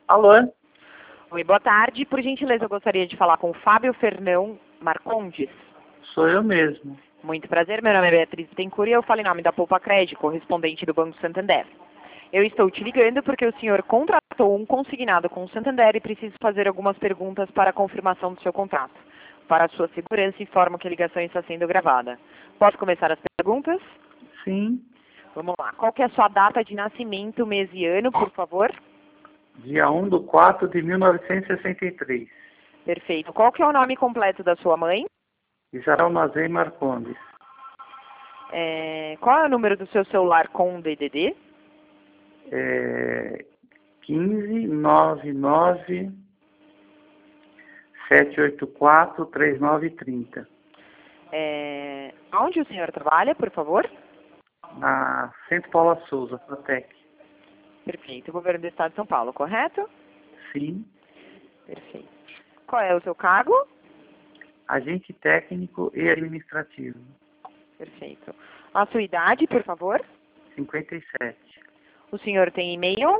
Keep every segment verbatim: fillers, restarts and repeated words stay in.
Alô? Oi, boa tarde. Por gentileza, eu gostaria de falar com o Fábio Fernão Marcondes. Sou eu mesmo. Muito prazer, meu nome é Beatriz Tencourt e eu falo em nome da Poupa Crédito, correspondente do Banco Santander. Eu estou te ligando porque o senhor contratou um consignado com o Santander e preciso fazer algumas perguntas para a confirmação do seu contrato. Para a sua segurança, informo que a ligação está sendo gravada. Posso começar as perguntas? Sim. Vamos lá. Qual que é a sua data de nascimento, mês e ano, por favor? Dia um de quatro de mil novecentos e sessenta e três. Perfeito. Qual que é o nome completo da sua mãe? Isaral Mazei Marcondes. É, qual é o número do seu celular com D D D? É quinze, nove nove, sete oito quatro, três nove três zero. É, onde o senhor trabalha, por favor? Na Centro Paula Souza, Protec. Perfeito. Governo do Estado de São Paulo, correto? Sim. Perfeito. Qual é o seu cargo? Agente técnico e administrativo. Perfeito. A sua idade, por favor? cinquenta e sete. O senhor tem e-mail?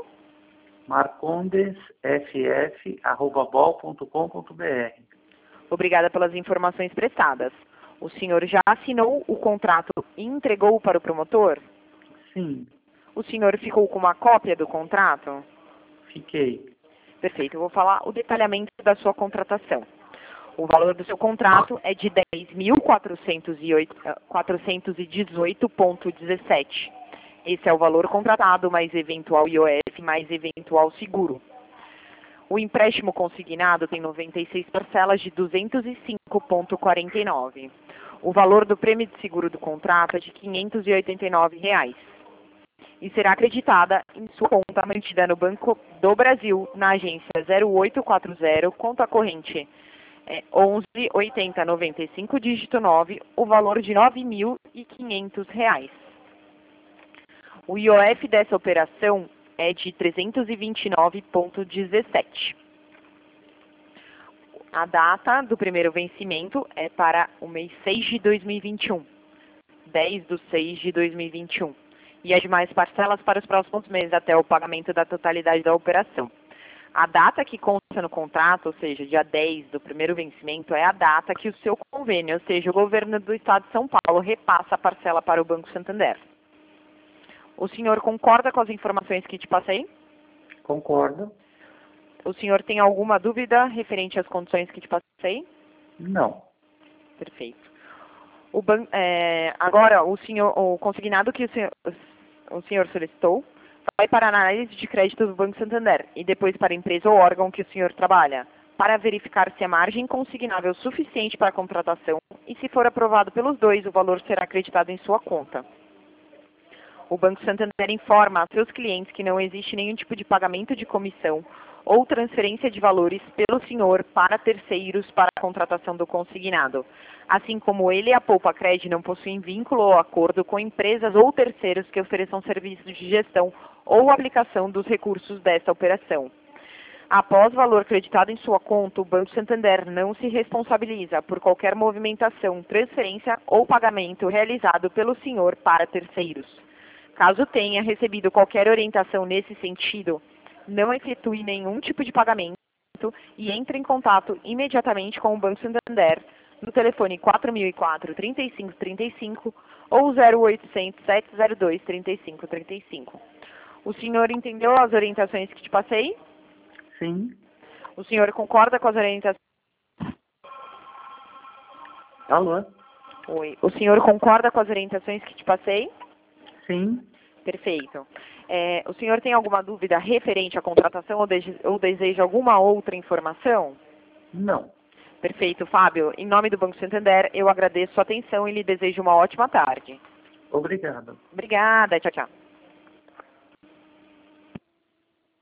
marcondesff arroba bol ponto com ponto br. Obrigada pelas informações prestadas. O senhor já assinou o contrato e entregou para o promotor? Sim, O senhor ficou com uma cópia do contrato? fiquei. Perfeito. Eu vou falar o detalhamento da sua contratação. O valor do seu contrato é de dez mil quatrocentos e dezoito vírgula dezessete. Esse é o valor contratado, mais eventual I O F, mais eventual seguro. O empréstimo consignado tem noventa e seis parcelas de duzentos e cinco vírgula quarenta e nove. O valor do prêmio de seguro do contrato é de quinhentos e oitenta e nove reais. E será acreditada em sua conta mantida no Banco do Brasil, na agência zero oito quatro zero, conta corrente é onze, oitenta, noventa e cinco, dígito nove, o valor de nove mil e quinhentos reais. O I O F dessa operação é de trezentos e vinte e nove vírgula dezessete. A data do primeiro vencimento é para o mês seis de dois mil e vinte e um, dez de seis de dois mil e vinte e um. E as demais parcelas para os próximos meses até o pagamento da totalidade da operação. A data que consta no contrato, ou seja, dia dez do primeiro vencimento, é a data que o seu convênio, ou seja, o governo do Estado de São Paulo, repassa a parcela para o Banco Santander. O senhor concorda com as informações que te passei? Concordo? O senhor tem alguma dúvida referente às condições que te passei? Não. Perfeito. O ban é, agora, o, senhor, o consignado que o senhor, o senhor solicitou vai para a análise de crédito do Banco Santander e depois para a empresa ou órgão que o senhor trabalha, para verificar se a margem consignável é suficiente para a contratação e, se for aprovado pelos dois, o valor será acreditado em sua conta. O Banco Santander informa a seus clientes que não existe nenhum tipo de pagamento de comissão ou transferência de valores pelo senhor para terceiros para a contratação do consignado, assim como ele e a Poupa Crédito não possuem vínculo ou acordo com empresas ou terceiros que ofereçam serviços de gestão ou aplicação dos recursos desta operação. Após o valor creditado em sua conta, o Banco Santander não se responsabiliza por qualquer movimentação, transferência ou pagamento realizado pelo senhor para terceiros. Caso tenha recebido qualquer orientação nesse sentido, não efetue nenhum tipo de pagamento e entre em contato imediatamente com o Banco Santander no telefone quatro mil e quatro, trinta e cinco, trinta e cinco ou zero oitocentos, sete zero dois, trinta e cinco, trinta e cinco. O senhor entendeu as orientações que te passei? Sim. O senhor concorda com as orientações? Alô? Oi. O senhor concorda com as orientações que te passei? Sim. Perfeito. É, o senhor tem alguma dúvida referente à contratação ou, de, ou deseja alguma outra informação? Não. Perfeito, Fábio. Em nome do Banco Santander, eu agradeço sua atenção e lhe desejo uma ótima tarde. Obrigado. Obrigada. Tchau, tchau.